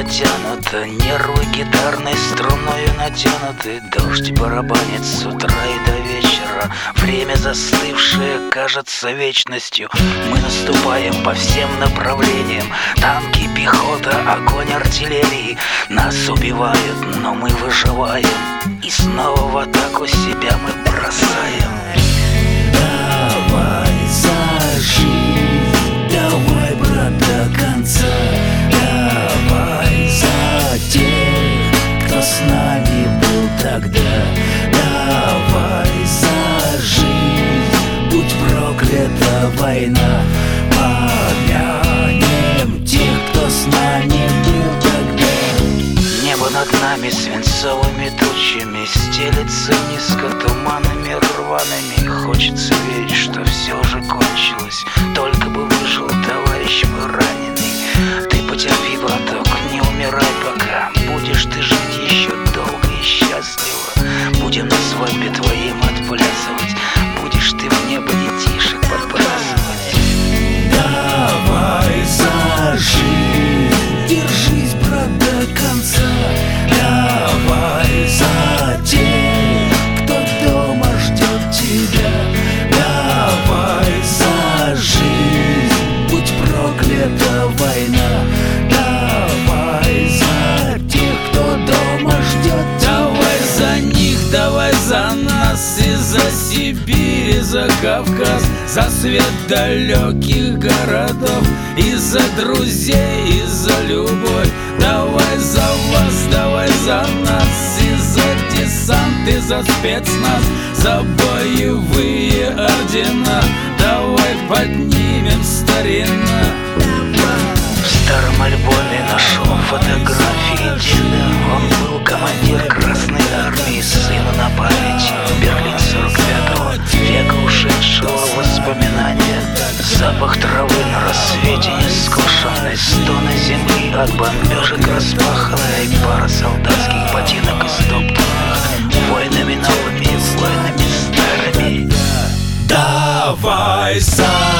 натянуто, нервы гитарной струною натянуты. Дождь барабанит с утра и до вечера. Время застывшее кажется вечностью. Мы наступаем по всем направлениям. Танки, пехота, огонь артиллерии. Нас убивают, но мы выживаем. И снова в атаку себя мы бросаем. Давай за жизнь, давай, брат, до конца. Давай за тех, кто с нами был тогда. Давай за жизнь, будь проклята война. Помянем тех, кто с нами был тогда. Небо над нами свинцовыми тучами стелется низко туманами рваными. Хочется верить, что все же кончилось. Только бы выжил товарищ мой раненый. Ты потерпи, браток, не умирай пока. Будешь ты жить еще долго и счастливо. Будем на свадьбе твоим отплясывать. Будешь ты в небо детишек подбрасывать. Давай за жизнь, держись, брат, до конца. Давай за тех, кто дома ждет тебя. Давай за жизнь, будь проклята война. Давай за тех, кто дома ждет тебя. Давай за них, давай за нас, и за Сибирь, и за Кавказ, за свет далеких городов, и за друзей, и за любовь. Давай за вас, давай за нас, и за десант, и за спецназ, за боевые ордена. Давай поднимем старина. В старом альбоме нашел фотографии деда. Он был командир Красной Армии, сыну на память. Берлин 45-го, века ушедшего воспоминания. Запах травы на рассвете нескошенной, стоны земли от бомбежек распаханной, пара солдатских ботинок истоптанных войнами новыми, войнами старыми. Давай за